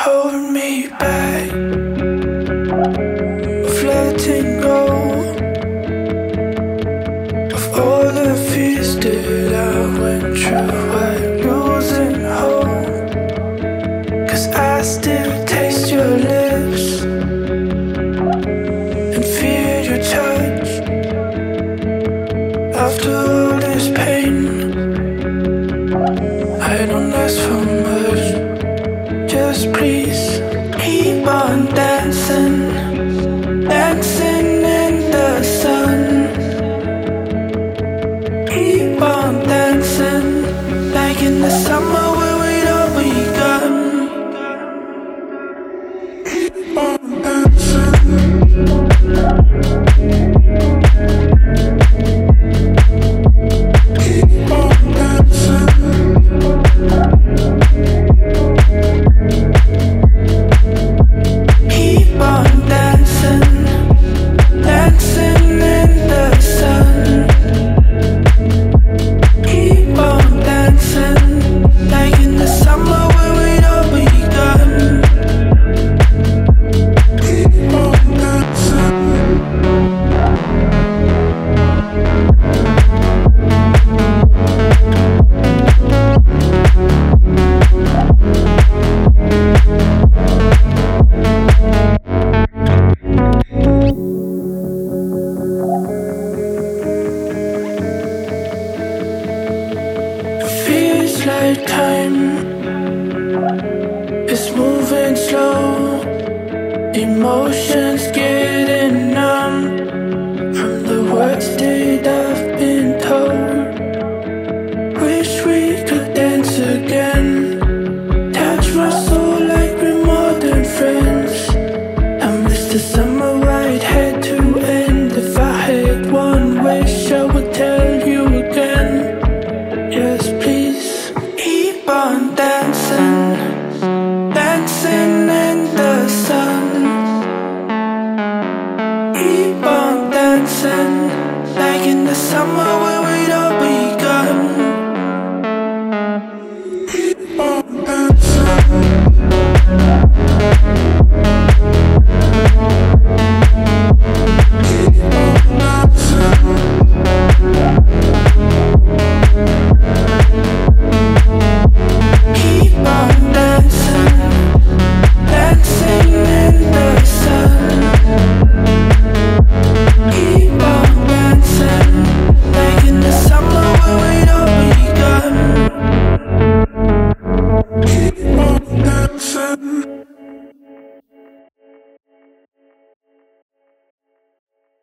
holding me back, of letting go of all the fears that I went through while losing hope. 'Cause I still taste your lips and feel your touch. After all this pain, I don't ask for much. Just please keep on dancing, dancing in the sun. Keep on dancing like in the summer when we'd all begun. Keep on dancing. Keep on dancing. Keep on dancing, dancing in the sun. Keep on dancing like in the summer when we'd all begun. Keep on dancing. Feels like time is moving slow. Emotions get